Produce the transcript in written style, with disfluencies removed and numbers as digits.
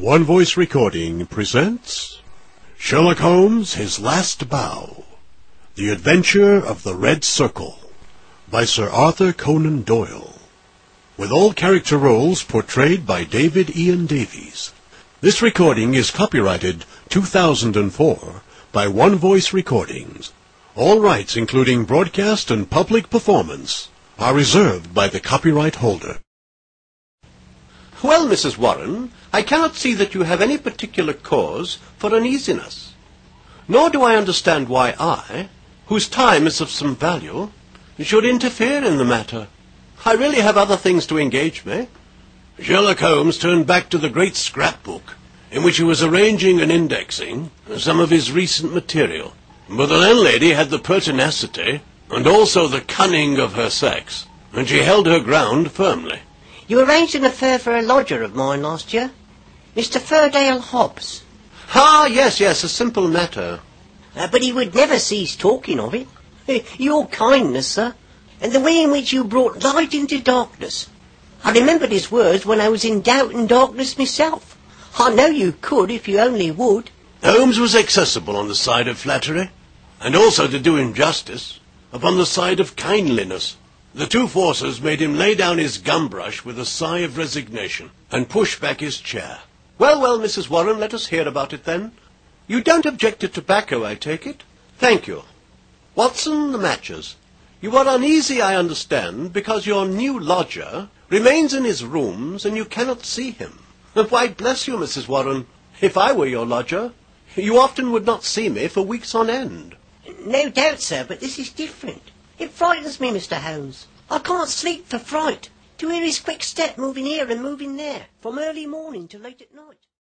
One Voice Recording presents Sherlock Holmes, His Last Bow, The Adventure of the Red Circle, by Sir Arthur Conan Doyle, with all character roles portrayed by David Ian Davies. This recording is copyrighted 2004 by One Voice Recordings. All rights, including broadcast and public performance, are reserved by the copyright holder. Well, Mrs. Warren, I cannot see that you have any particular cause for uneasiness. Nor do I understand why I, whose time is of some value, should interfere in the matter. I really have other things to engage me. Sherlock Holmes turned back to the great scrapbook, in which he was arranging and indexing some of his recent material. But the landlady had the pertinacity, and also the cunning of her sex, and she held her ground firmly. You arranged an affair for a lodger of mine last year, Mr. Ferdale Hobbs. Ah, yes, a simple matter. But he would never cease talking of it. Your kindness, sir, and the way in which you brought light into darkness. I remembered his words when I was in doubt and darkness myself. I know you could if you only would. Holmes was accessible on the side of flattery, and also, to do him justice, upon the side of kindliness. The two forces made him lay down his gum-brush with a sigh of resignation, and push back his chair. Well, Mrs. Warren, let us hear about it then. You don't object to tobacco, I take it? Thank you. Watson, the matches. You are uneasy, I understand, because your new lodger remains in his rooms and you cannot see him. Why, bless you, Mrs. Warren, if I were your lodger, you often would not see me for weeks on end. No doubt, sir, but this is different. It frightens me, Mr. Holmes. I can't sleep for fright. To hear his quick step moving here and moving there, from early morning to late at night.